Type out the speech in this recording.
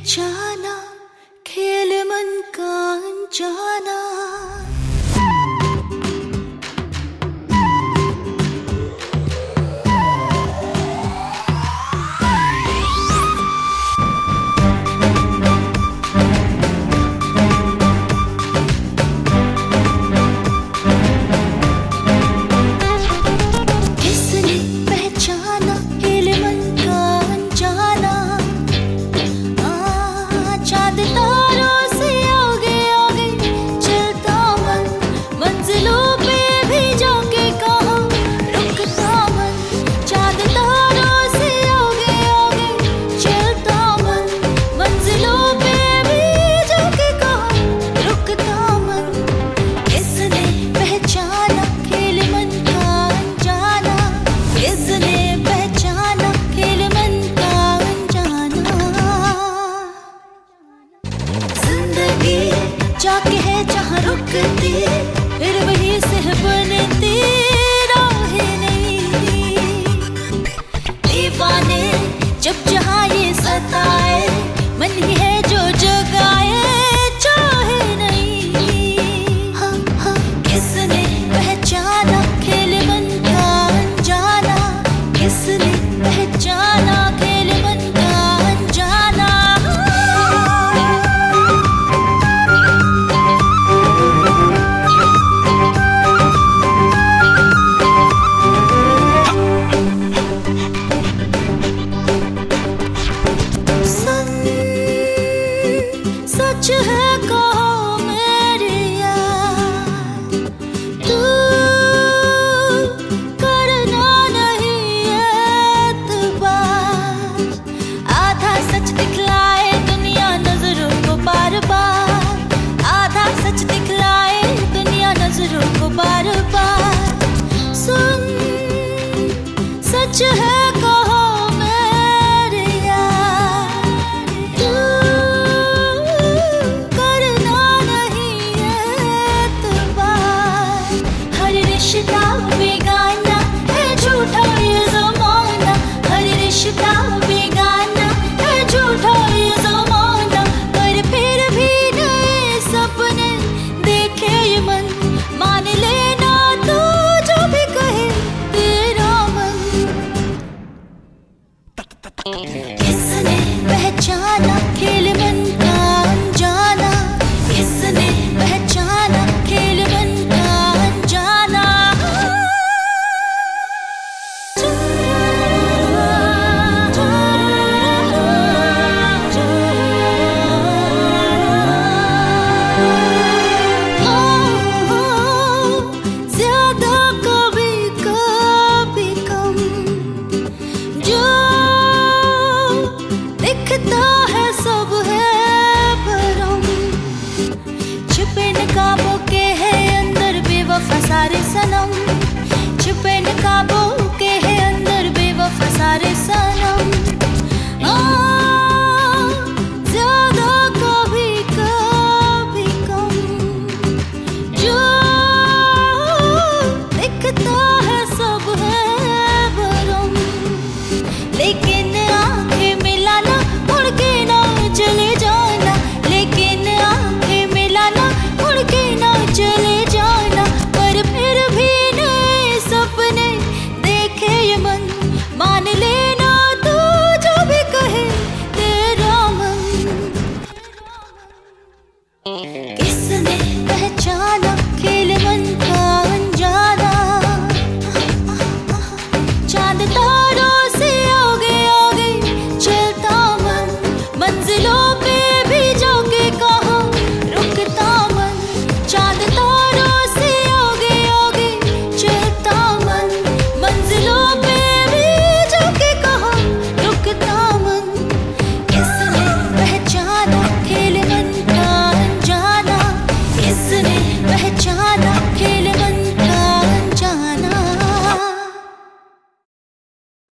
पहचाना खेल मन का अनजाना। जाके है जहाँ रुकती फिर वही से बनती राहें नहीं। दीवाने जब जहाँ ये सताए मन ही है जो जगाए चाहे नहीं। हाँ हाँ किसने पहचाना खेल मन का अनजाना, किसने पहचाना खेल मन का अनजाना। सच है कहो मेरी यार, तू करना नहीं एतबार। आधा सच दिखलाए दुनिया नजरों को बार बार, आधा सच दिखलाए दुनिया नजरों को बार बार। सुन सच है कहो मेरी यार, तू रिश्ता बेगाना है झूठा ये ज़माना, हर रिश्ता बेगाना है झूठा ये ज़माना। पर फिर भी नए सपने देखे ये मन, मान लेना तू जो भी कहे तेरा मन। किसने पहचाना खेल मन का अनजाना, किसने पहचाना खेल मन का अनजाना। दिखता है सब है भरम, छुपे नकाबों के है अंदर बेवफा सारे सनम, छुपे नकाबों के है अंदर बेवफा सारे सनम। ज्यादा कभी कभी कम, जो दिखता है सब है भरम। लेकिन आंखें मिलाना उड़ के ना चले जाना, लेकिन आंखें मिलाना उड़ के ना चले जाना। पर फिर भी नए सपने देखे ये मन, मान लेना तू जो भी कहे तेरा मन। किसने पहचाना